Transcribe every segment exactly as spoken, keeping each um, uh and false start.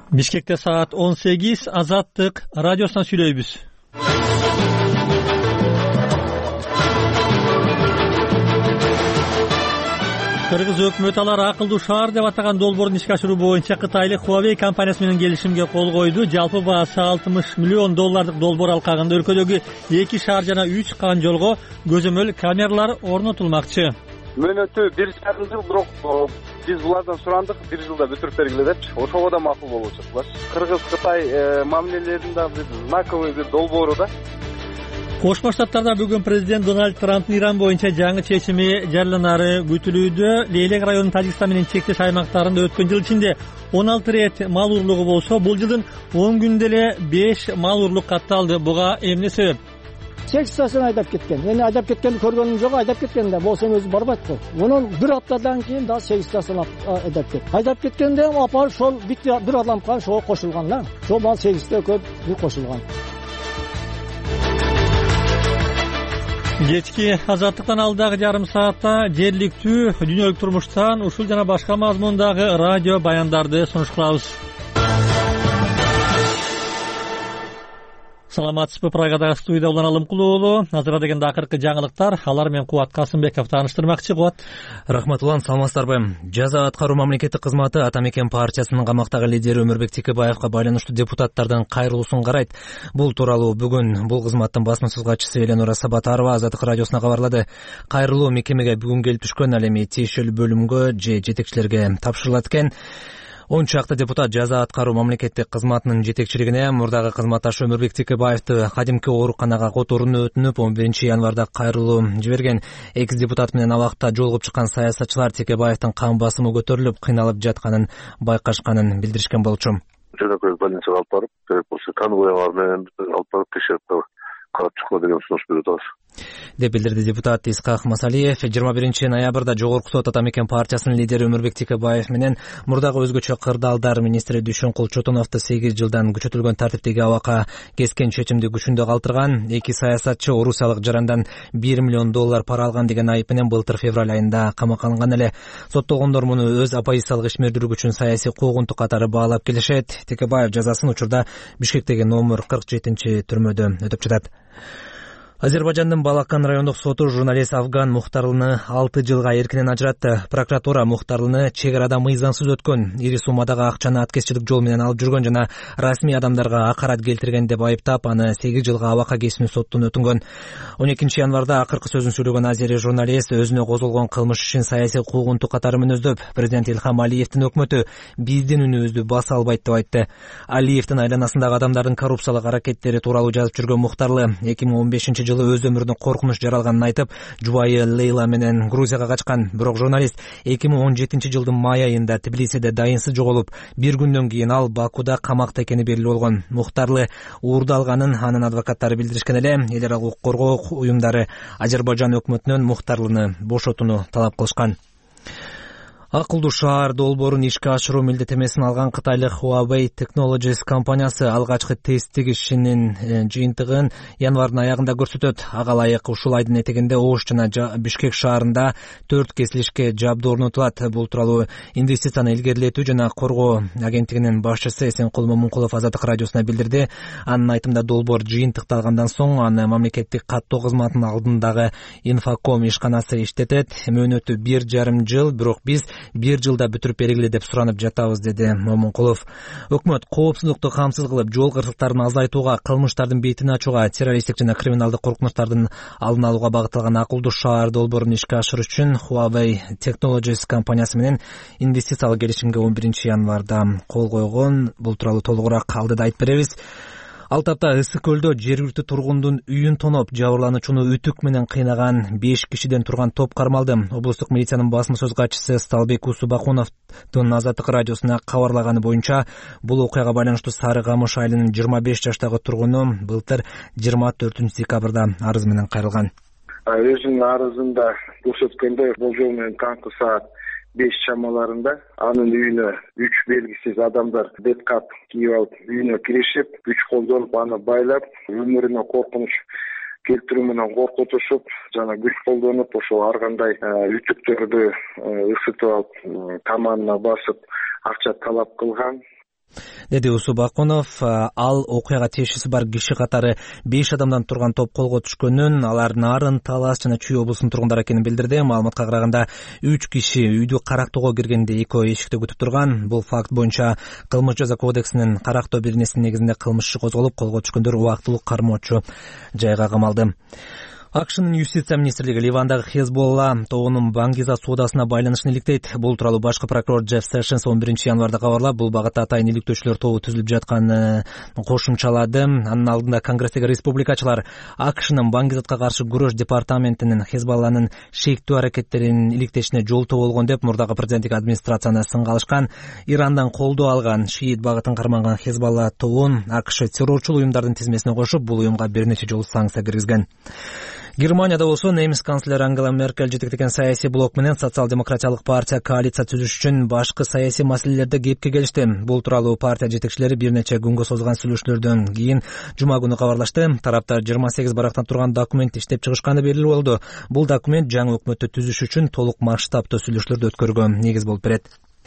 Бишкекте саат он сегиз. Азаттык радиосунан сүйлөйбүз. Кыргыз өкмөтү алар акылдуу шаар деп атаган долбоорун ишке ашыруу боюнча Кытайлык Huawei компаниясы менен келишимге кол койду. Жалпы баасы алтымыш миллион доллардык долбоор алкагында өлкөдөгү эки шаар жана үч кан жолго көзөмөл камералар орнотулмакчы. Мөөнөтү бир жарым жыл, бирок биз булардан сурандык, бир жылда бүтүрүп бергиле депчи. Ошого да макул болуп чыктылар. Кыргыз-Кытай мамилелеринин да бир знаковый бир долбоору да. Кошмо Штаттарда бүгүн президент Дональд Трамптын Иран боюнча жаңы чечими жарыяланары күтүлүүдө. Лейлек районунун Тажикстан менен чектеш аймактарында өткөн жыл ичинде он алты рет мал урлугу болсо, бул жылдын он күндө эле беш мал урлук катталды. Буга эмне себеп? Сексасын айдап кеткен. Эми айдап кеткенди көргөнүм жок, айдап кеткен да болсом өзү барбайт го. Мунун бир аптадан кийин да сексасын айдап кетти. Айдап кеткенде апа ошол бир адамга ошого кошулган да. Ошол мал сегизде көп бир кошулган. Кечки азаттыктан алдагы жарым саатта жергиликтүү дүйнөлүк турмуштан ушул жана башка мазмундагы радио баяндарды сунуш кылабыз. Саламатсызбы, Прагадагы студияда Улан Алымкулуу уулу. Азыр дегенде акыркы жаңылыктар, алар менен Кубат Касымбеков тааныштырмакчы. Кубат. Рахмат Улан, саламатсыздарбы. Жаза аткаруу мамлекеттик кызматы Ата Мекен партиясынын камактагы лидери Өмүрбек Текебаевга байланыштуу депутаттардын кайрылуусун карайт. Бул тууралуу бүгүн бул кызматтын басма сөз катчысы Эленора Сабатарова Азаттык радиосуна кабарлады. Кайрылуу мекемеге бүгүн келип түшкөн, ал эми тиешелүү бөлүмгө же жетекчилерге тапшырылат экен. он чакты депутат жаза аткаруу мамлекеттик кызматынын жетекчилигине мурдагы кызматташы Өмүрбек Текебаевди кадимки ооруканага которууну өтүнүп он биринчи январда кайрылуу жиберген. Экс депутат менен абакта жолугуп чыккан саясатчылар Текебаевдин кан басымы көтөрүлүп, кыйналып жатканын байкашканын билдиришкен болчу. Жөнөкөй больницага алып барып, керек болсо конвойлар менен алып барып текшерип карап чыккыла деген сунуш берип атабыз, деп билдирди депутат Исхак Масалиев. жыйырма биринчи ноябрда Жогорку сот Ата Мекен партиясынын лидери Өмүрбек Текебаев менен мурдагы өзгөчө кырдаалдар министри Дүйшөнкул Чотоновду сегиз жылдан күчөтүлгөн тартиптеги абакка кескен чечимди күчүндө калтырган. Эки саясатчы орусиялык жарандан бир миллион доллар пара алган деген айып менен былтыр февраль айында камакка алынган эле. Соттогондор муну өз оппозициялык ишмердүүлүгү үчүн саясий куугунтук катары баалап келишет. Текебаев жазасын учурда Бишкектеги номер кырк жетинчи түрмөдө өтөп жатат. Азербайжандын Балакан райондук соту журналист Афган Мухтарлыны алты жылга эркинен ажыратты. Прокуратура Мухтарлыны чек арада мыйзамсыз өткөн, ири суммадагы акчаны аткезчилик жол менен алып жүргөн жана расмий адамдарга акарат келтирген деп айыптап, аны сегиз жылга абакка кесүү соттун өтүнгөн. он экинчи январда акыркы сөзүн сүйлөгөн азери журналист өзүнө козголгон кылмыш ишин саясий куугунтук катары мүнөздөп, президент Илхам Алиевдин өкмөтү биздин үнүбүздү баса албайт деп айтты. Алиевдин айланасындагы адамдардын коррупциялык аракеттери тууралуу жазып жүргөн Мухтарлы эки миң он бешинчи жылы өз өмүрүнө коркунуч жаралганын айтып, жубайы Лейла менен Грузияга качкан. Бирок журналист эки миң он жетинчи жылдын май айында Тбилисиде дайынсыз жоголуп, бир күндөн кийин ал Бакуда камакта экени белгилүү болгон. Мухтарлы уурдалганын анын адвокаттары билдиришкен эле. Эл аралык укук коргоо уюмдары Азербайжан өкмөтүнөн Мухтарлыны бошотууну талап кылышкан. Акылдуу шаар долбоорун ишке ашыруу милдеттенмесин алган Кытайлык Huawei Technologies компаниясы алгачкы тесттик ишинин жыйынтыгын январдын аягында көрсөтөт. Ага ылайык ушул айдын этегинде Ош жана Бишкек шаарында төрт кесилишке жабдуу орнотулат. Бул тууралуу инвестицияны илгерилетүү жана коргоо агенттигинин башчысы Эсенкул Момункулов Азаттык радиосуна билдирди. Анын айтымында долбоор жыйынтыкталгандан соң аны мамлекеттик каттоо кызматынын алдындагы Инфоком ишканасы иштетет. Мөөнөтү бир жарым жыл, бирок биз бир жылда бүтүрүп бергиле деп суранып жатабыз, деди Момункулов. Өкмөт коопсуздукту камсыз кылып, жол кырсыктарын азайтууга, кылмыштардын бетин ачууга, террористтик жана криминалдык коркунучтардын алдын алууга багытталган акылдуу шаар долбоорун ишке ашыруу үчүн Huawei Technologies компаниясы менен инвестициялык келишимге он биринчи январда кол койгон. Бул тууралуу толугураак алдыда айтып беребиз. Ал тапта Ысык көлдө жергиликтүү тургундун үйүн тоноп, жабырлануучуну үтүк менен кыйнаган беш кишиден турган топ кармалды. Облустук милициянын басма сөз катчысы Сталбек Усубакуновдун Азаттык радиосуна кабарлаганы боюнча, бул окуяга байланыштуу Сары Камыш айылынын жыйырма беш жаштагы тургуну былтыр жыйырма төртүнчү декабрда арыз менен кайрылган. Өзүнүн арызында көрсөткөндөй, болжол менен таңкы саат беш чамаларында анын үйүнө үч белгисиз адамдар беткап кийип алып үйүнө киришип, күч колдонуп аны байлап, өмүрүнө коркунуч келтирүү менен коркутушуп, жана күч колдонуп ошол ар кандай үтүктөрдү ысытып алып, таманына басып, акча талап кылган. деди Усу Бакунов. Ал окуяга тиешеси бар киши катары беш адамдан турган топ колго түшкөнүн, алар Нарын, Талас жана Чүй облусунун тургундары экенин билдирди. Маалыматка караганда үч киши үйдү карактоого киргенде экөө эшикте күтүп турган. Бул факт боюнча кылмыш жаза кодексинин карактоо бирнесинин негизинде кылмыш иши козголуп, колго түшкөндөр убактылуу кармоочу жайга камалды. АКШнын юстиция министрлиги Ливандагы Хезболла тобунун Бангиза соодасына байланышын иликтейт. Бул тууралуу башкы прокурор Джефф Сэшенс он биринчи январда кабарлап, бул багытта атайын иликтөөчүлөр тобу түзүлүп жатканын кошумчалады. Анын алдында Конгресстеги республикачылар АКШнын Бангизатка каршы күрөш департаментинин Хезболланын шектүү аракеттерин иликтешине жолтоо болгон деп мурдагы президенттик администрацияны сынга алышкан. Ирандан колдоо алган шиит багытын карманган Хезболла тобун АКШ террорчул уюмдардын тизмесине кошуп, бул уюмга бир нече жолу санкция киргизген. Германияда болсо немис канцлери Ангела Меркель жетектеген саясий блок менен социал-демократиялык партия коалиция түзүш үчүн башкы саясий маселелерде кепке келишти. Бул тууралуу партия жетекчилери бир нече күнгө созулган сүйлөшүүлөрдөн кийин жума күнү кабарлашты. Тараптар жыйырма сегиз барактан турган документ иштеп чыгышканы белгилүү болду. Бул документ жаңы өкмөттү түзүш үчүн толук масштабтуу сүйлөшүүлөрдү өткөрүүгө негиз болуп берет.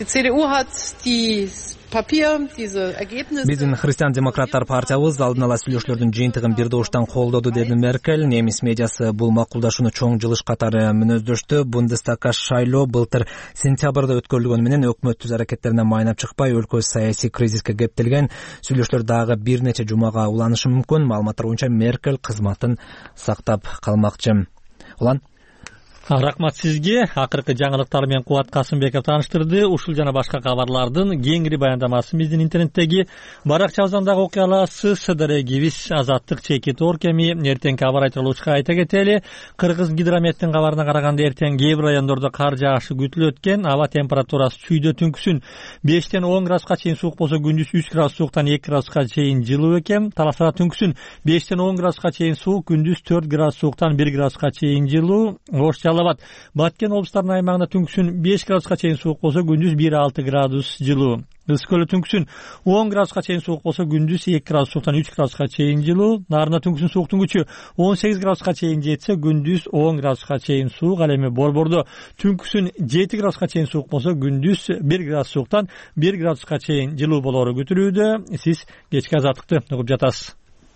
Биздин христиан-демократтар партиябыз алдын ала сүйлөшүүлөрдүн жыйынтыгын бир добуштан колдоду, деди Меркель. Немис медиасы бул макулдашууну чоң жылыш катары мүнөздөштү. Бундестагга шайлоо былтыр сентябрда өткөрүлгөнү менен өкмөт түз аракеттерине майнап чыкпай, өлкө саясий кризиске кептелген. Сүйлөшүүлөр дагы бир нече жумага уланышы мүмкүн. Маалыматтар боюнча Меркель кызматын сактап калмакчы. Улан Рахмат сизге. Акыркы жаңылыктар менен Кубат Касымбеков тааныштырды. Ушул жана башка кабарлардын кеңири баяндамасы биздин интернеттеги баракчабыздан дагы окуя аласыз. Дарегибиз Азаттык чекит оркеми эртеңки аба ырайы тууралуу айта кетели. Кыргыз гидрометтин кабарына караганда эртең кээ бир райондордо кар жаашы күтүлөт экен. Аба температурасы чүйдө түнкүсүн бештен он градуска чейин суук болсо, күндүз үч градус сууктан эки градуска чейин жылуу экен. Таласада түнкүсүн бештен он градуска чейин суук, күндүз төрт градус сууктан бир градуска чейин жылуу. Ош Жалал-Абад, Баткен облустарынын аймагында түнкүсүн беш градуска чейин суук болсо, күндүз бир алты градус жылуу. Ысык түнкүсүн он градуска чейин суук болсо, күндүз эки градус сууктан үч градуска чейин жылуу. Нарында түнкүсүн сууктун күчү он сегиз градуска чейин жетсе, күндүз он градуска чейин суук. Ал эми Борбордо түнкүсүн жети градуска чейин суук болсо, күндүз бир градус сууктан бир градуска чейин жылуу болору күтүлүүдө. Сиз кечки Азаттыкты угуп жатасыз.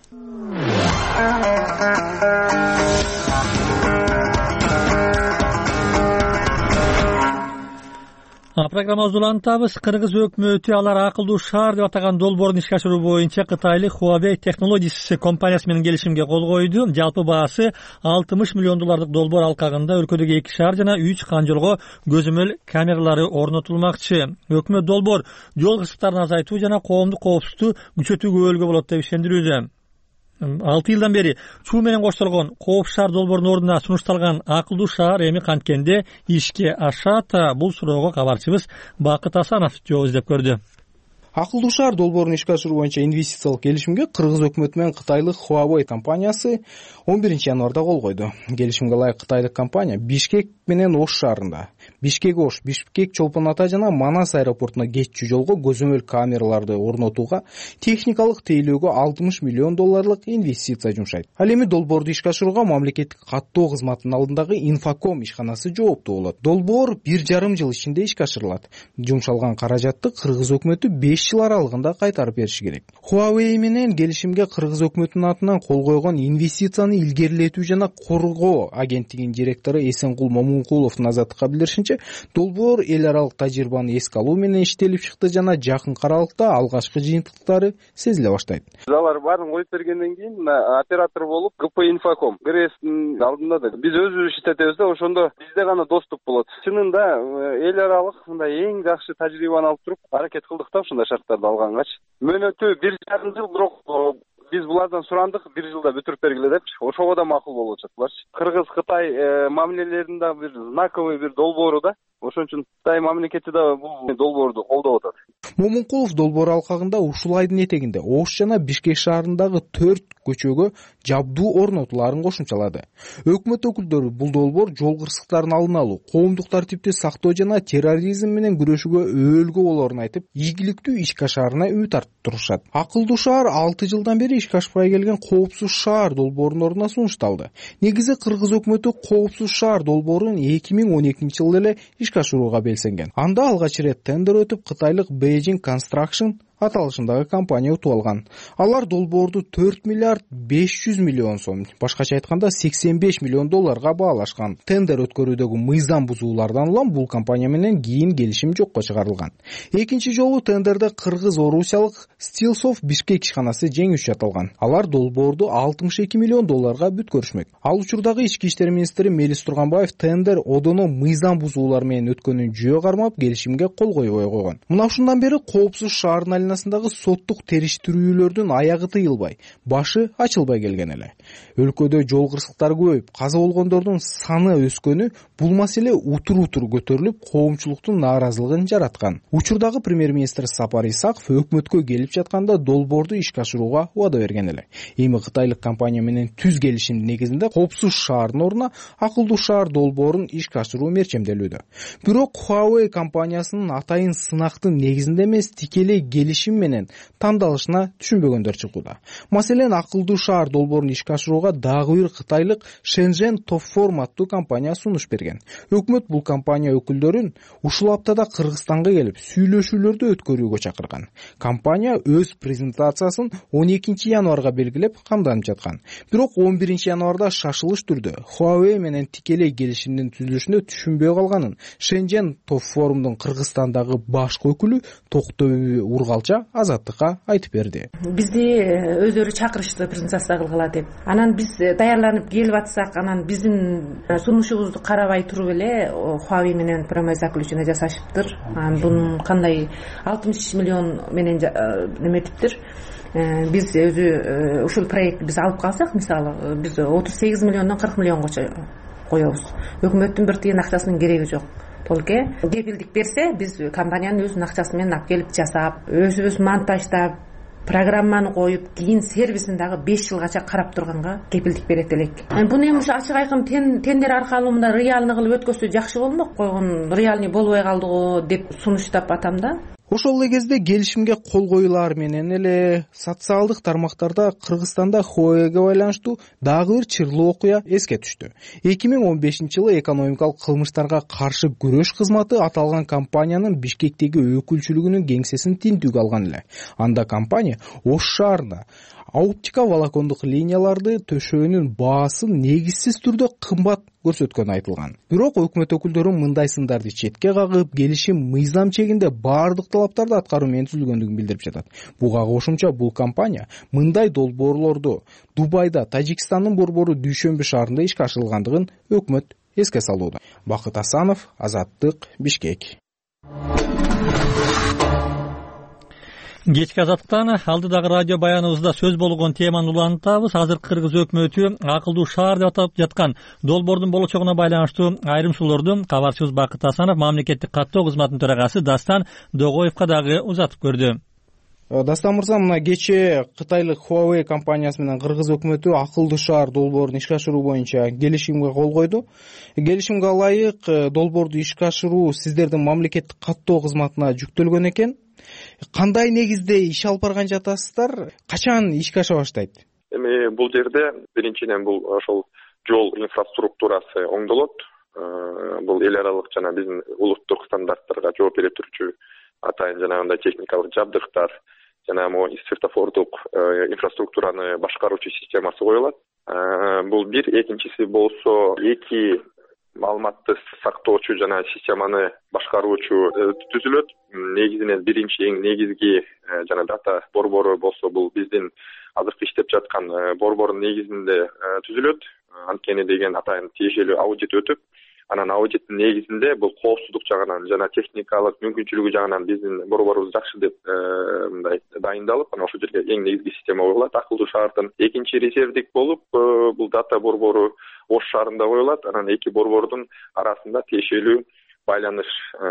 Программабызды улантабыз. Кыргыз өкмөтү алар акылдуу шаар деп атаган долбоорун ишке ашыруу боюнча кытайлык Huawei Technologies компаниясы менен келишимге кол койду. Жалпы баасы алтымыш миллион доллардык долбоор алкагында өлкөдөгү эки шаар жана үч канжолго көзөмөл камералары орнотулмакчы. Өкмөт долбоор жол кырсыктарын азайтуу жана коомдук коопсуздукту күчөтүүгө өлгө болот деп ишендирүүдө. алты жылдан бери чуу менен коштолгон кооп шаар долбоорунун ордуна сунушталган акылдуу шаар эми канткенде ишке ашат? Бул суроого кабарчыбыз Бакыт Асанов жооп издеп көрдү. Акылдуу шаар долбоорун ишке ашыруу боюнча инвестициялык келишимге Кыргыз өкмөтү менен кытайлык Huawei компаниясы он биринчи январда кол койду. Келишимге ылайык кытайлык компания Бишкек менен Ош шаарында, Бишкек Ош, Бишкек Чолпон Ата жана Манас аэропортуна кетчү жолго көзөмөл камераларды орнотууга техникалык тейлөөгө алтымыш миллион долларлык инвестиция жумшайт. Ал эми долбоорду ишке ашырууга мамлекеттик каттоо кызматынын алдындагы Инфоком ишканасы жооптуу болот. Долбоор бир жарым жыл ичинде ишке ашырылат. Жумшалган каражатты Кыргыз өкмөтү беш жыл аралыгында кайтарып бериши керек. Huawei менен келишимге Кыргыз өкмөтүнүн атынан кол койгон инвестицияны илгерилетүү жана коргоо агенттигинин директору Эсенкул Момункуловдун Азаттыкка билдиришинче, долбоор эл аралык тажрыйбаны эске алуу менен иштелип чыкты жана жакын аралыкта алгачкы жыйынтыктары сезиле баштайт. Алар баарын коюп бергенден кийин оператор болуп гэ пэ Инфоком ГРЭСтин алдында да биз өзүбүз иштетебиз да, ошондо бизде гана доступ болот. Чынында эл аралык мындай эң жакшы тажрыйбаны алып туруп аракет кылдык да ушундай шарттарды алгангачы. Мөөнөтү бир жарым жыл, бирок биз булардан сурандык бир жылда бүтүрүп бергиле депчи. Ошого да макул болуп жатырларчы. Кыргыз-Кытай мамилелеринде бир знаковый бир долбоору да. Ошон үчүн Кытай мамлекети да бул долбоорду колдоп атат. Момункулов долбоор алкагында ушул айдын этегинде Ош жана Бишкек шаарындагы төрт көчөгө жабдуу орнотууларын кошумчалады. Өкмөт өкүлдөрү бул долбоор жол кырсыктарын алдын алуу, коомдук тартипти сактоо жана терроризм менен күрөшүүгө өөлгө болоорун айтып, ийгиликтүү ишке ашаарына үмүт артып турушат. Акылдуу шаар алты жылдан бери ишке ашпай келген коопсуз шаар долбоорунун ордуна сунушталды. Негизи Кыргыз өкмөтү коопсуз шаар долбоорун эки миң он экинчи жылы эле ишке ашырууга белсенген. Анда алгач ирет тендер өтүп, кытайлык Beijing Construction аталышындагы компания утуп алган. Алар долбоорду төрт миллиард беш жүз миллион сом, башкача айтканда сексен беш миллион долларга баалашкан. Тендер өткөрүүдөгү мыйзам бузуулардан улам бул компания менен кийин келишим жокко чыгарылган. Экинчи жолу тендерде кыргыз-орусиялык Стилсофт Бишкек ишканасы жеңүүчү аталган. Алар долбоорду алтымыш эки миллион долларга бүткөрүшмөк. Ал учурдагы ички иштер министри Мелис Турганбаев тендер одоно мыйзам бузуулар менен өткөнүн жөө кармап келишимге кол койбой койгон. Мына ушундан бери коопсуз шаардын айланасындагы соттук териштирүүлөрдүн аягы тыйылбай, башы ачылбай келген эле. Өлкөдө жол кырсыктары көбөйүп, каза болгондордун саны өскөнү бул маселе утур-утур көтөрүлүп, коомчулуктун нааразылыгын жараткан. Учурдагы премьер-министр Сапар Исаков өкмөткө келип жатканда долбоорду ишке ашырууга убада берген эле. Эми кытайлык компания менен түз келишимдин негизинде коопсуз шаардын ордуна акылдуу шаар долбоорун ишке ашыруу мерчемделүүдө. Бирок Huawei компаниясынын атайын сынактын негизинде эмес, тикелей келишим менен тандалышына түшүнбөгөндөр чыгууда. Маселен, акылдуу шаар долбоорун ишке ашырууга дагы бир кытайлык Shenzhen Topform аттуу компания сунуш берген. Өкмөт бул компания өкүлдөрүн ушул аптада Кыргызстанга келип сүйлөшүүлөрдү өткөрүүгө чакырган. Компания өз презентациясын он экинчи январга белгилеп камданып жаткан. Бирок он биринчи январда шашылыш түрдө Huawei менен тикелей келишимдин түзүлүшүнө түшүнбөй калганын Shenzhen Topformдун Кыргызстандагы башкы өкүлү Токтоби Ургалча Азаттыкка айтып берди. Бизди өздөрү чакырышты презентация кылгыла деп. Анан биз даярданып келип атсак, анан биздин сунушубузду карабай туруп эле Huawei менен прямой заключение жасашыптыр. Анан бунун кандай алтымыш миллион менен неметиптир. Биз өзү ушул проект биз алып калсак, мисалы, биз отуз сегиз миллиондон кырк миллионго коебуз. Өкмөттүн бир тиын акчасынын кереги жок. Толке кепилдик берсе, биз компаниянын өзүнүн акчасы менен алып келип жасап, өзүбүз монтаждап, программаны коюп, кийин сервисин дагы беш жылгача карап турганга кепилдик берет элек. Буну эми ушу ачык айкын тендер аркалуу реальный кылып өткөзсө жакшы болмок. Койгон реальный болбой калды го деп сунуштап атам да. Ошол эле кезде келишимге кол коюлар менен эле социалдык тармактарда Кыргызстанда Huawei'ге байланыштуу дагы бир чырлуу окуя эске түштү. эки миң он бешинчи жылы экономикалык кылмыштарга каршы күрөш кызматы аталган компаниянын Бишкектеги өкүлчүлүгүнүн кеңсесин тинтүүгө алган эле. Анда компания Ош шаарында оптика волокондук линияларды төшөөнүн баасын негизсиз түрдө кымбат көрсөткөнү айтылган. Бирок өкмөт өкүлдөрү мындай сындарды четке кагып, келишим мыйзам чегинде баардык талаптарды аткаруу менен түзүлгөндүгүн билдирип жатат. Буга кошумча бул компания мындай долбоорлорду Дубайда, Тажикстандын борбору Дүйшөмбү шаарында ишке ашырылгандыгын өкмөт эске салууда. Бакыт Асанов, Азаттык, Бишкек. Кечки Азаттыктан алдыдагы радио баяныбызда сөз болгон теманы улантабыз. Азыр Кыргыз өкмөтү акылдуу шаар деп атап жаткан долбоордун болочогуна байланыштуу айрым суроолорду кабарчыбыз Бакыт Асанов мамлекеттик каттоо кызматынын төрагасы Дастан Догоевго дагы узатып көрдү. Дастан мырза, мына кечээ кытайлык Huawei компаниясы менен Кыргыз өкмөтү акылдуу шаар долбоорун ишке ашыруу боюнча келишимге кол койду. Келишимге ылайык долбоорду ишке ашыруу сиздердин мамлекеттик каттоо кызматына жүктөлгөн экен. Кандай негизде иш алып барган жатасыздар? Качан ишке аша баштайт? Эми бул жерде биринчиден бул ошол жол инфраструктурасы оңдолот. Бул эл аралык жана биздин улуттук стандарттарга жооп бере турчу атайын жанагындай техникалык жабдыктар жана могу светофордук инфраструктураны башкаруучу системасы коюлат. Бул бир, экинчиси болсо эки маалыматты сактоочу жана системаны башкаруучу түзүлөт. Негизинен биринчи эң негизги жана дата борбору болсо бул биздин азыркы иштеп жаткан борбордун негизинде түзүлөт. Анткени деген атайын тиешелүү аудит өтүп, анан аудиттин негизинде бул коопсуздук жагынан жана техникалык мүмкүнчүлүгү жагынан биздин борборубуз жакшы деп мындай дайындалып, анан ошол жерге эң негизги система коюлат акылдуу шаардын. Экинчи резервдик болуп бул дата борбору Ош шаарында коюлат. Анан эки борбордун арасында тиешелүү байланыш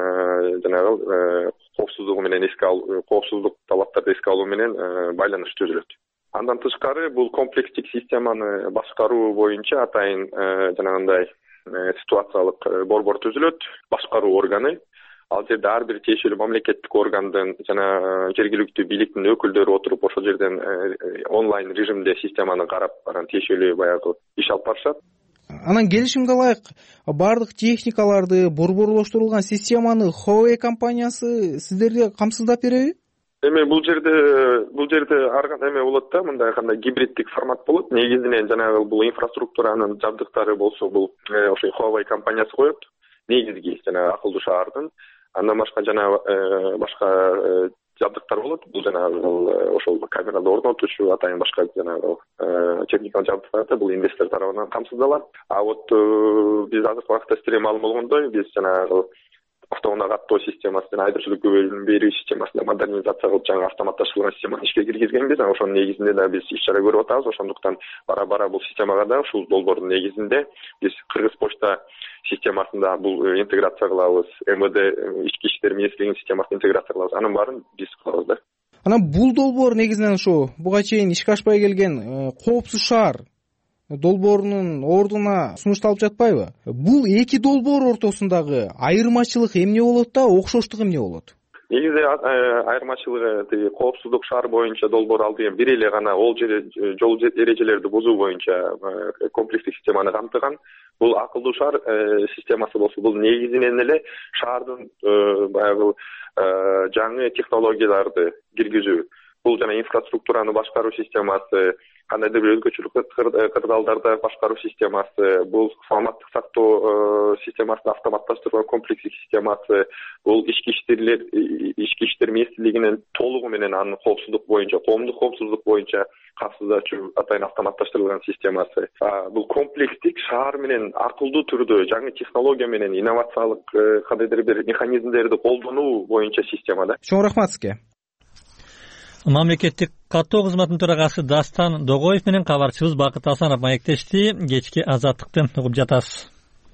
жанагы коопсуздугу менен эске алуу, коопсуздук талаптарды эске алуу менен байланыш түзүлөт. Андан тышкары бул комплекстик системаны башкаруу боюнча атайын жанагындай ситуациялык борбор түзүлөт, башкаруу органы. Ал жерде ар бир тиешелүү мамлекеттик органдын жана жергиликтүү бийликтин өкүлдөрү отуруп ошол жерден онлайн режимде системаны карап, анан тиешелүү баягы иш алып барышат. Анан келишимге ылайык бардык техникаларды, борборлоштурулган системаны Huawei компаниясы сиздерге камсыздап береби? эми бул жерде бул жерде ар кандай эме болот да, мындай кандай гибриддик формат болот. Негизинен жанагы бул инфраструктуранын жабдыктары болсо бул ошо Huawei компаниясы коет. Негизги жанагы акылдуу шаардын. Андан башка жанагы башка жабдыктар болот. Бул жанагы ошол камерада орнотуучу атайын башка жанагы техникалык жабдыктар бул инвестор тарабынан камсыздалат. А вот биз азыркы убакытта сиздерге маалым болгондой, биз жанагы автоунаа каттоо системасын, айдоочулукка берүү системасын модернизация кылып, жаңы автоматташтырылган системаны ишке киргизгенбиз. Ошонун негизинде да биз иш чара көрүп атабыз. Ошондуктан бара-бара бул системага да ушул долбоордун негизинде биз Кыргыз почта системасында бул интеграция кылабыз. МВД ички иштер министрлигинин системасына интеграция кылабыз. Анын баарын биз кылабыз да. Анан бул долбоор негизинен ушу буга чейин ишке ашпай келген коопсуз шаар долбоорунун ордуна сунушталып жатпайбы? Бул эки долбоор ортосундагы айырмачылык эмне болот да, окшоштук эмне болот? Негизи айырмачылыгы тиги коопсуздук шаар боюнча долбоор алдыгы бир эле гана ол жерде жол эрежелерди бузуу боюнча комплекстик системаны камтыган. Бул акылдуу шаар системасы болсо, бул негизинен эле шаардын баягы жаңы технологияларды киргизүү. Бул жана инфраструктураны башкаруу системасы, кандайдыр бир өзгөчөлүк кырдаалдарда башкаруу системасы, бул саламаттык сактоо системасын автоматташтырган комплексик системасы, бул ички иштерлер ички иштер министрлигинин толугу менен анын коопсуздук боюнча, коомдук коопсуздук боюнча капсыздачу атайын автоматташтырылган системасы. Бул комплекстик шаар менен акылдуу түрдө жаңы технология менен инновациялык кандайдыр бир механизмдерди колдонуу боюнча система да. Чоң рахмат сизге. Мамлекеттик каттоо кызматынын төрагасы Дастан Догоев менен кабарчыбыз Бакыт Асанов маектешти. Кечки азаттыкты угуп жатасыз.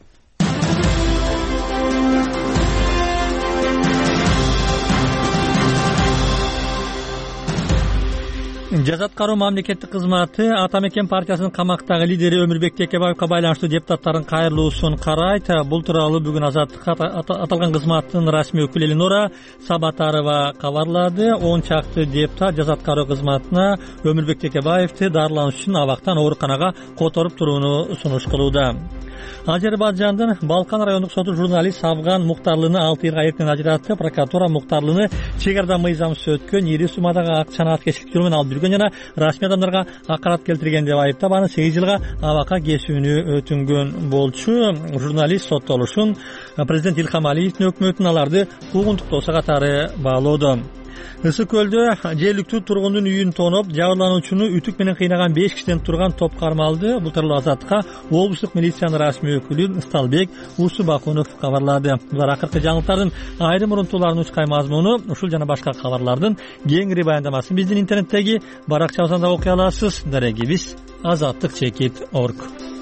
Жазат кароо мамлекеттик кызматы Ата Мекен партиясынын камактагы лидери Өмүрбек Текебаевка байланыштуу депутаттардын кайрылуусун карайт. Бул тууралуу бүгүн Азаттыкка аталган кызматтын расмий өкүлү Элинора Сабатарова кабарлады. он чакты депутат жазат кароо кызматына Өмүрбек Текебаевди дарылануу үчүн абактан ооруканага которуп турууну сунуш кылууда. Азербайжандын Балкан райондук соту журналист Афган Муктарлыны алты жылга эртен ажыратты. Прокуратура Муктарлыны чек арада мыйзамсыз өткөн ири суммадагы акчаны аткечилик жолу менен алып жүргөн жана расмий адамдарга акарат келтирген деп айыптап, аны сегиз жылга абакка кесүүнү өтүнгөн болчу. Журналист соттолушун президент Илхам Алиевдин өкмөтүн аларды куугунтуктоосу катары баалоодо. Ысык көлдө жергиликтүү тургундун үйүн тоноп, жабырлануучуну үтүк менен кыйнаган беш кишиден турган топ кармалды. Бул тууралуу Азаттыкка облустук милициянын расмий өкүлү Сталбек Усубакунов кабарлады. Булар акыркы жаңылыктардын айрым урунтууларынын учкай мазмуну, ушул жана башка кабарлардын кеңири баяндамасын биздин интернеттеги баракчабыздан да окуй аласыз. Дарегибиз азаттык чекит точка орг.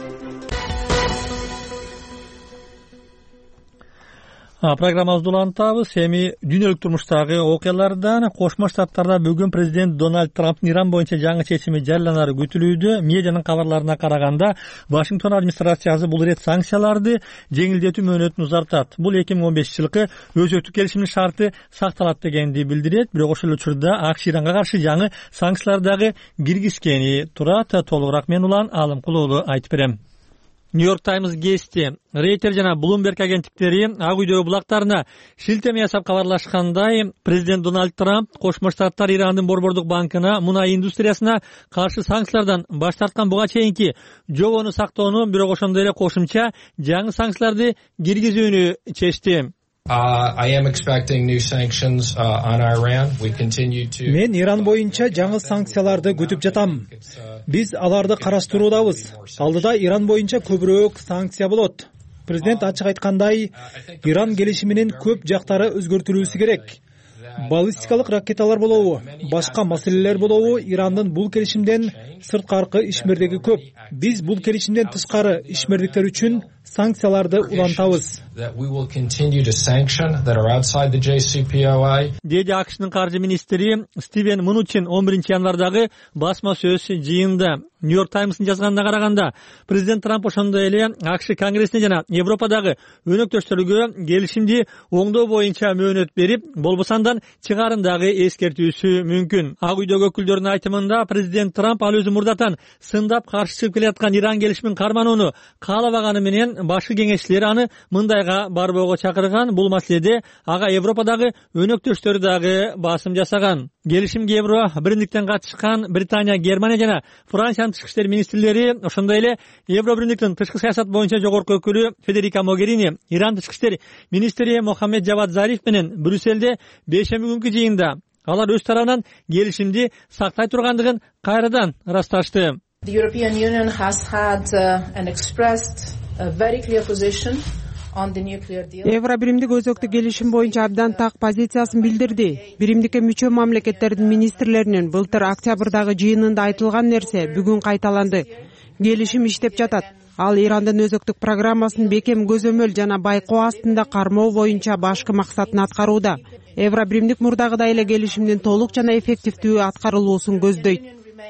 Программабызды улантабыз. Эми дүйнөлүк турмуштагы окуялардан Кошмо Штаттарда бүгүн президент Дональд Трамптын Иран боюнча жаңы чечими жарыяланары күтүлүүдө. Медианын кабарларына караганда, Вашингтон администрациясы бул ирет санкцияларды жеңилдетүү мөөнөтүн узартат. Бул эки миң он бешинчи жылкы өзөктүк келишимдин шарты сакталат дегенди билдирет. Бирок ошол учурда АКШ Иранга каршы жаңы санкциялар дагы киргизгени турат. Толугураак мен Улан Алымкулуулу айтып берем. Нью-Йорк Таймс гезити, Рейтер жана Bloomberg агенттиктери Ак үйдөгү булактарына шилтеме жасап кабарлашкандай, президент Дональд Трамп Кошмо Штаттар Ирандын Борбордук банкына мунай индустриясына каршы санкциялардан баш тарткан буга чейинки жобону сактоону, бирок ошондой эле кошумча жаңы санкцияларды киргизүүнү чечти. Мен Иран боюнча жаңы санкцияларды күтүп жатам. Биз аларды караштыруудабыз. Алдыда Иран боюнча көбүрөөк санкция болот. Президент ачык айткандай, Иран келишиминин көп жактары өзгөртүлүүсү керек. Баллистикалык ракеталар болобу, башка маселелер болобу, Ирандын бул келишимден сырткаркы ишмердиги көп. Биз бул келишимден тышкары ишмердиктер үчүн санкцияларды улантабыз. Деди АКШнын каржы министри Стивен Мнучин он биринчи январдагы басма сөз жыйынында. Нью-Йорк Таймстын жазганына караганда, президент Трамп ошондой эле АКШ Конгрессине жана Европадагы өнөктөштөргө келишимди оңдоо боюнча мөөнөт берип, болбосандан чыгарын дагы эскертүүсү мүмкүн. Ак үйдөгү өкүлдөрдүн айтымында, президент Трамп ал өзү мурдатан сындап каршы чыгып келаткан Иран келишимин карманууну каалабаганы менен башкы кеңешчилери аны мындайга барбоого чакырган. Бул маселеде ага Европадагы өнөктөштөрү дагы басым жасаган. Келишимге Евро биримдиктен катышкан Британия, Германия жана Франциянын тышкы иштер министрлери, ошондой эле Евро биримдиктин тышкы саясат боюнча жогорку өкүлү Федерика Могерини, Иран тышкы иштер министри Мохаммед Жавад Зариф менен Брюссельде бейшемби күнкү жыйында алар өз тарабынан келишимди сактай тургандыгын кайрадан ырасташты. The European Union has had uh, and expressed a very clear position on the nuclear deal. Евро биримдик өзөктү келишим боюнча абдан так позициясын билдирди. Биримдикке мүчө мамлекеттердин министрлеринин былтыр октябрдагы жыйынында айтылган нерсе бүгүн кайталанды. Келишим иштеп жатат. Ал Ирандын өзөктүк программасын бекем көзөмөл жана байкоо астында кармоо боюнча башкы максатын аткарууда. Евро биримдик мурдагыдай эле келишимдин толук жана эффективдүү аткарылуусун көздөйт.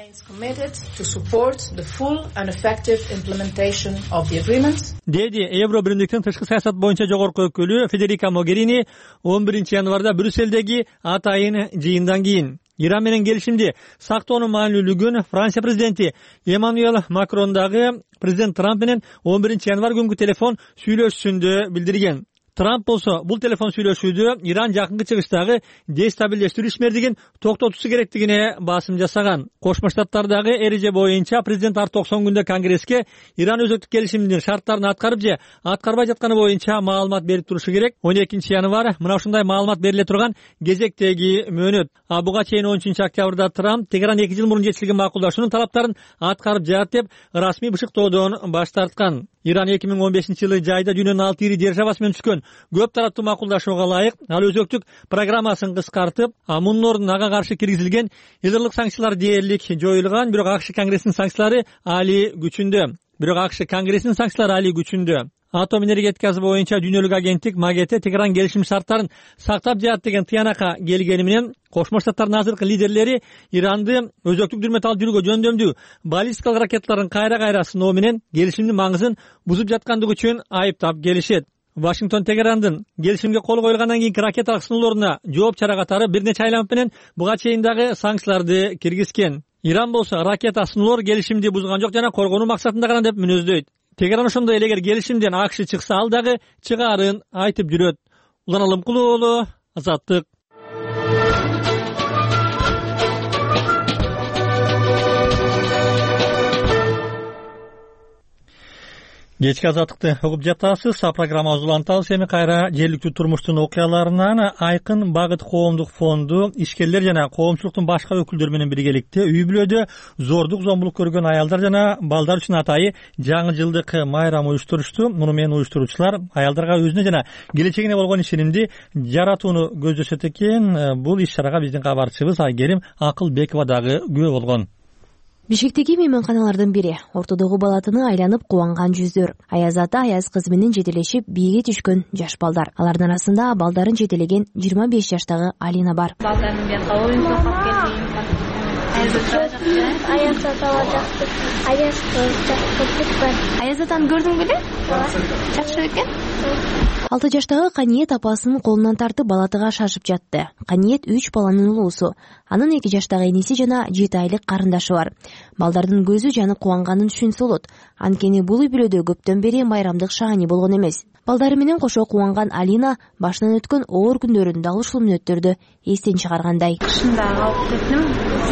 Деди Евро биримдиктин тышкы саясат боюнча жогорку өкүлү Федерика Могерини он биринчи январда Брюссельдеги атайын жыйындан кийин. Иран менен келишимди сактоонун маанилүүлүгүн Франция президенти Эммануэль Макрон дагы президент Трамп менен он биринчи январ күнгү телефон сүйлөшүүсүндө билдирген. Трамп болсо бул телефон сүйлөшүүдө Иран жакынкы чыгыштагы дестабилдештирүү ишмердигин токтотуусу керектигине басым жасаган. Кошмо Штаттардагы эреже боюнча президент ар токсон күндө Конгресске Иран өзөктүк келишимдин шарттарын аткарып же аткарбай жатканы боюнча маалымат берип турушу керек. он экинчи январ мына ушундай маалымат бериле турган кезектеги мөөнөт. А буга чейин он үчүнчү октябрда Трамп Тегеран эки жыл мурун жетишилген макулдашуунун талаптарын аткарып жатат деп расмий бышыктоодон баш тарткан. Иран эки миң он бешинчи жылы жайда дүйнөнүн алты ири державасы менен түзгөн көп тараптуу макулдашууга ылайык ал өзөктүк программасын кыскартып, а мунун ордуна ага каршы киргизилген ядерлык санкциялар дээрлик жоюлган. Бирок АКШ Конгрессинин санкциялары али күчүндө. Бирок АКШ Конгрессинин санкциялары али күчүндө. Атом энергетикасы боюнча дүйнөлүк агенттик МАГЭТе Тегеран келишим шарттарын сактап жатат деген тыянакка келгени менен Кошмо Штаттардын азыркы лидерлери Иранды өзөктүк дүрмөт алып жүрүүгө жөндөмдүү баллистикалык ракеталарын кайра-кайра сыноо менен келишимдин маңызын бузуп жаткандыгы үчүн айыптап келишет. Вашингтон Тегерандын келишимге кол коюлгандан кийинки ракеталык сыноолоруна жооп чара катары бир нече айланып менен буга чейин дагы санкцияларды киргизген. Иран болсо ракета сыноолор келишимди бузган жок жана коргонуу максатында гана деп мүнөздөйт. Тегеран ошондой эле эгер келишимден АКШ чыкса ал дагы чыгаарын айтып жүрөт. Улан Алымкулуу уулу, Азаттык. Кечки Азаттыкты угуп жатасыз. Программабыз улантабыз. Эми кайра жергиликтүү турмуштун окуяларынан Айкын Багыт коомдук фонду ишкерлер жана коомчулуктун башка өкүлдөрү менен биргеликте үй бүлөдө зордук зомбулук көргөн аялдар жана балдар үчүн атайы жаңы жылдык майрам уюштурушту. Муну менен уюштуруучулар аялдарга өзүнө жана келечегине болгон ишенимди жаратууну көздөшөт экен. Бул иш чарага биздин кабарчыбыз Айгерим Акылбекова дагы күбө болгон. Бишкектеги мейманканалардын бири ортодогу балатыны айланып кубанган жүздөр. Аяз ата аяз кызы менен жетелешип бийге түшкөн жаш балдар. Алардын арасында балдарын жетелеген жыйырма беш жаштагы Алина бар. Балдардын бияка оюн токуп келдим. Аяз ата жакшы. Аяз жакшы. Аяз атаны көрдүң беле? Жакшы экен. алты жаштагы Каниет апасынын колунан тартып балатыга шашып жатты. Каниет үч баланын улуусу. Анын эки жаштагы энеси жана жети айлык карындашы бар. Балдардын көзү жанып кубанганын түшүнсө болот. Анткени бул үй бүлөдө көптөн бери майрамдык шаани болгон эмес. Балдары менен кошо кубанган Алина башынан өткөн оор күндөрүн дал ушул мүнөттөрдө эстен чыгаргандай. Кышында алып кеттим.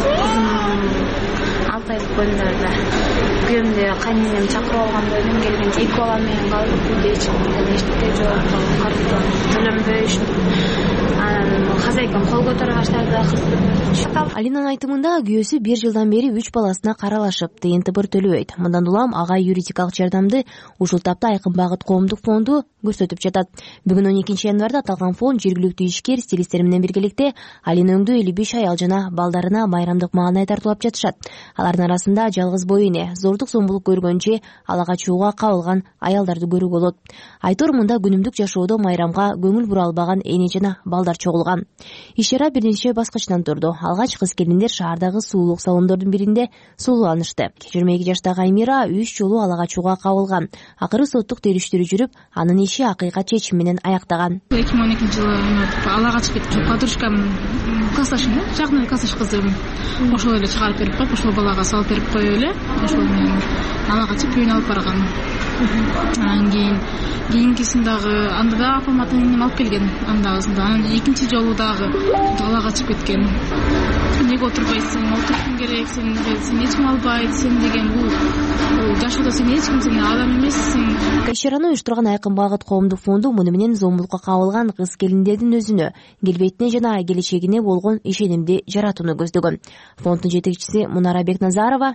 алты айлык күндөрдө. Күйөөмдү кайненем чакырып алганда мен келгенче эки бала менен калдым. Үйдө эч кимден эчтеке жок. Карттан төлөнбөй. Хозяйкам кол көтөрө баштады, кыздым. Алинанын айтымында күйөөсү бир жылдан бери үч баласына каралашып, тыйын тыбыр төлөбөйт. Мындан улам ага юридикалык жардамды ушул тапта Айкын Багыт коомдук фонду көрсөтүп жатат. Бүгүн он экинчи январда аталган фонд жергиликтүү ишкер стилисттер менен биргеликте Алина өңдүү элүү беш аял жана балдарына майрамдык маанай тартуулап жатышат. Алардын арасында жалгыз бой эне, зордук зомбулук көргөнчө алага чууга кабылган аялдарды көрүүгө болот. Айтор мында күнүмдүк жашоодо майрамга көңүл бура албаган эне жана балдар чогулган. Иш чара бир нече баскычтан турду. Алгач кыз келиндер шаардагы суулук салондордун биринде сууланышты. жыйырма эки жаштагы Аймира үч жолу ала качууга кабылган. Акыры соттук териштирүү жүрүп, анын иши акыйкат чечим менен аяктаган. эки миң он экинчи жылы ала качып кетип подружкам классташым, жакын классташ кызым. Ошол эле чыгарып берип коюп, ошол балага салып берип коюп эле, ошол менен ала качып үйүнө алып барган. анан кийин кийинкисин дагы анда да апам ата энем алып келген андагысында. Анан экинчи жолу дагы далага качып кеткен. Эмнеге отурбайсың, отурушуң керек, сен сен эч ким албайт, сен деген бул жашоодо сен эч ким, сен адам эмессиң. Иш-чараны уюштурган Айкын Багыт коомдук фонду муну менен зомбулукка кабылган кыз келиндердин өзүнө, келбетине жана келечегине болгон ишенимди жаратууну көздөгөн. Фонддун жетекчиси Мунара Бекназарова: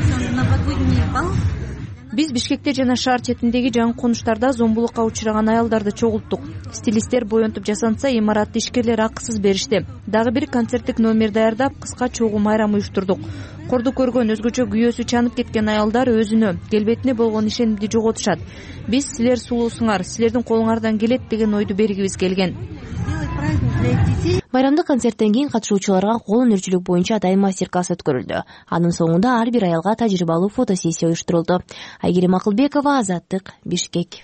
Биз Бишкекте жана шаар четиндеги жаңы конуштарда зомбулукка учураган аялдарды чогулттук. Стилисттер боентуп жасанса, имаратты ишкерлер акысыз беришти. Дагы бир концерттик номер даярдап, кыска чогуу майрам уюштурдук. Корду көргөн өзгөчө күйөөсү чанып кеткен аялдар өзүнө, келбетине болгон ишенимди жоготушат. Биз силер сулуусуңар, силердин колуңардан келет деген ойду бергибиз келген. Байрамдык концерттен кийин катышуучуларга кол өнөрчүлүк боюнча атайын мастер-класс өткөрүлдү. Анын соңунда ар бир аялга тажрыйбалуу фотосессия уюштурулду. Айгерим Акылбекова, Азаттык, Бишкек.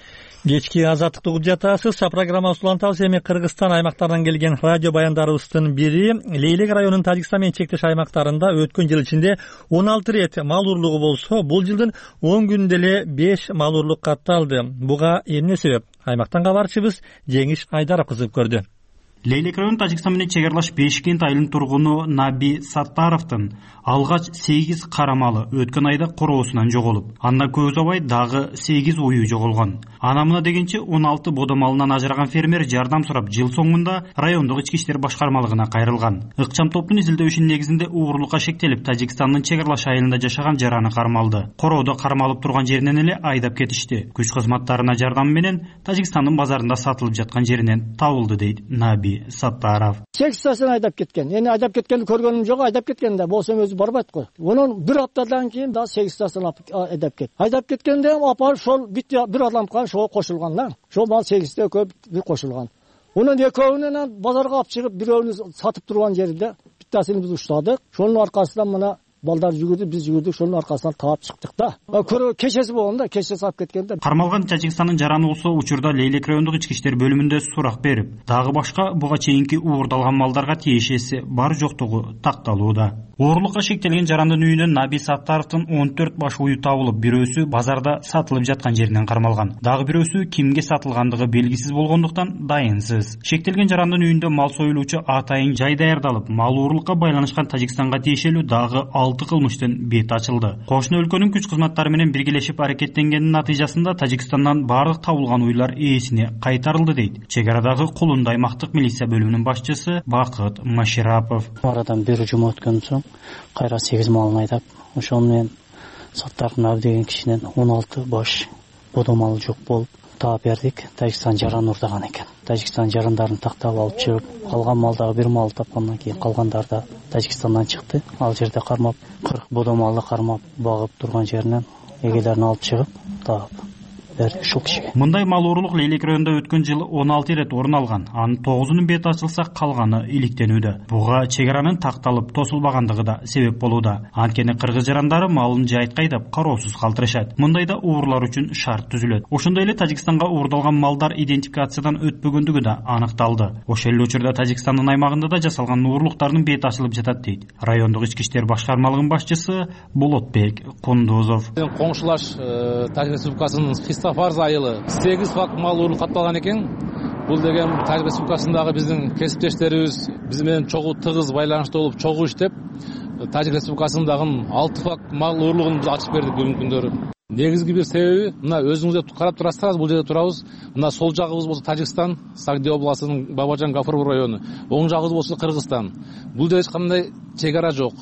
Кечки Азаттыкты угуп жатасыз. Программабыз улантабыз. Эми Кыргызстан аймактарынан келген радио баяндарыбыздын бири Лейлек районунун Тажикстан менен чектеш аймактарында өткөн жыл ичинде он алты рет мал уурлугу болсо, бул жылдын он күнүндө эле беш мал уурлук катталды. Буга эмне себеп? Аймактан кабарчыбыз Жеңиш Айдаров кызыгып көрдү. Лейлек району Тажикстан менен чегарлаш Бешкент айылынын тургуну Наби Саттаровдун алгач сегиз кара малы өткөн айда короосунан жоголуп, андан көп узабай дагы сегиз уюу жоголгон. Ана мына дегенче он алты бодо малынан ажыраган фермер жардам сурап жыл соңунда райондук ички иштер башкармалыгына кайрылган. Ыкчам топтун изилдөөшүнүн негизинде уурлукка шектелип, Тажикстандын чегарлаш айылында жашаган жараны кармалды. Короодо кармалып турган жеринен эле айдап кетишти. Күч кызматтарына жардам менен Тажикстандын базарында сатылып жаткан жеринен табылды, дейт Наби Саттаров. Сексасын айдап кеткен. Эми айдап кеткенди көргөнүм жок, айдап кеткен да болсом өзү барбайт го. Онун бир аптадан кийин да сексасын айдап кетти. Айдап кеткенде апа ошол бир адамга ошого кошулган да. Ошол мал сегизде көп бир кошулган. Онун экөөнүн базарга алып чыгып, бирөөнү сатып турган жерде биттасын биз уштадык. Ошонун аркасынан мына балдар жүгүрдү, биз жүгүрдүк, ошонун аркасынан таап чыктык да. Көрө кечеси болгон да, кечеси алып кеткенде. Кармалган Тажикстандын жараны болсо учурда Лейлек райондук ички иштер бөлүмүндө сурак берип, дагы башка буга чейинки уурдалган малдарга тиешеси бар жоктугу такталууда. Уурлукка шектелген жарандын үйүнөн Наби Саттаровдун он төрт баш уyu табылып, бирөөсү базарда сатылып жаткан жеринен кармалган. Дагы бирөөсү кимге сатылгандыгы белгисиз болгондуктан дайынсыз. Шектелген жарандын үйүндө мал союлуучу атайын жай даярдалып, мал уурлукка байланышкан Тажикстанга тиешелүү дагы алты кылмыштын бети ачылды. Кошуна өлкөнүн күч кызматтары менен биргелешип аракеттенгендин натыйжасында Тажикстандан бардык табылган уйлар ээсине кайтарылды, дейт чек арадагы Кулунду аймактык милиция бөлүмүнүн башчысы Бакыт Маширапов. Арадан бир жума өткөн соң кайра сегиз малын айдап, ошону менен Саттаров деген кишинен он алты баш бодо малы жок болуп таап бердик. Тажикстан жаран урдаган экен. Тажикстан жарандарын тактап алып чыгып, калган малдагы бир мал тапкандан кийин калгандар да Тажикстандан чыкты. Ал жерде кармап, кырк бодо малды кармап багып турган жеринен эгелерин алып чыгып таап берди ушул кишиге. Мындай мал уурлук Лейлек районунда өткөн жылы он алты рет орун алган. Анын тогузунун бети ачылса, калганы иликтенүүдө. Буга чек аранын такталып тосулбагандыгы да себеп болууда. Анткени кыргыз жарандары малын жайытка айдап кароосуз калтырышат. Мындайда уурлар үчүн шарт түзүлөт. Ошондой эле Тажикстанга уурдалган малдар идентификациядан өтпөгөндүгү да аныкталды. Ошол эле учурда Тажикстандын аймагында да жасалган уурлуктардын бети ачылып жатат, дейт райондук ички иштер башкармалыгынын башчысы Болотбек Кундузов. Коңшулаш Тажик Республикасынын Фарз айылы сегиз факт мал уурлук катталган экен. Бул деген Тажик Республикасындагы биздин кесиптештерибиз биз менен чогуу тыгыз байланыштуу болуп, чогуу иштеп, Тажик Республикасындагы алты факт мал уурлугун биз ачып бердик бүгүнкү күндөрү. Негизги бир себеби, мына өзүңүздөр карап турасыздар, бул жерде турабыз. Мына сол жагыбыз болсо Тажикстан, Сагди областынын Бабажан Гафурову району. Оң жагыбыз болсо Кыргызстан. Бул жерде эч кандай чек ара жок.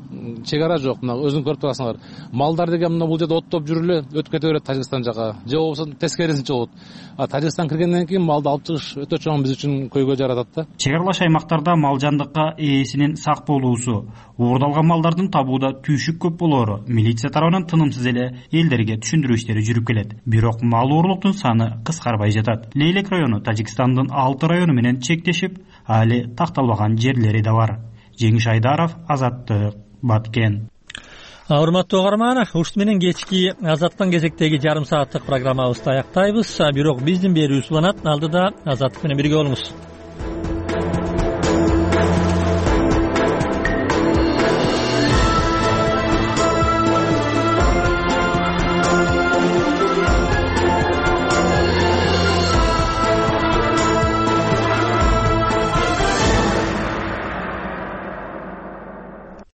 Чек ара жок. Мына өзүң көрүп турасыңар. Малдар деген мына бул жерде оттоп жүрүп эле өтүп кете берет Тажикстан жака. Же болбосо тескерисинче болот. А Тажикстан киргенден кийин малды алып чыгыш өтө чоң биз үчүн көйгөй жаратат да. Чек аралаш аймактарда мал жандыкка ээсинин сак болуусу, уурдалган малдардын табууда түйшүк көп болоору милиция тарабынан тынымсыз эле элдерге түшүндүрүү иштери жүрүп келет. Бирок мал уурлуктун саны кыскарбай жатат. Лейлек району Тажикстандын алты району менен чектешип, али такталбаган жерлери да бар. Жеңиш Айдаров, Азаттык, Баткен. Урматтуу угарман, ушут менен кечки Азаттын кезектеги жарым сааттык программабызды аяктайбыз. Бирок биздин берүүбүз уланат. Алдыда Азаттык менен бирге болуңуз.